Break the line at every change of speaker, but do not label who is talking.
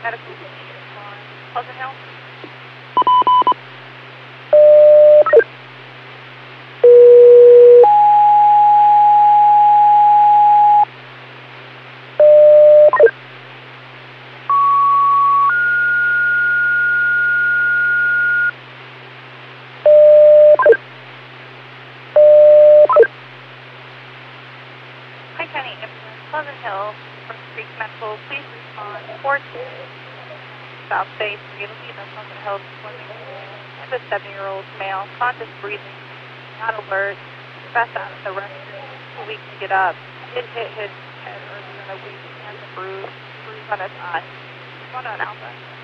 medical team on Pleasant Hill. Hi, County Ambulance, Pleasant Hill, First Creek Medical, please respond. 4-2, South Bay 3 to leave at Pleasant Hill, swimming pool. I have a 7-year-old male, conscious breathing, not alert, best out of the restroom so we can get up. It hit his head earlier in the week and the bruise on his eye. Going on Alpha.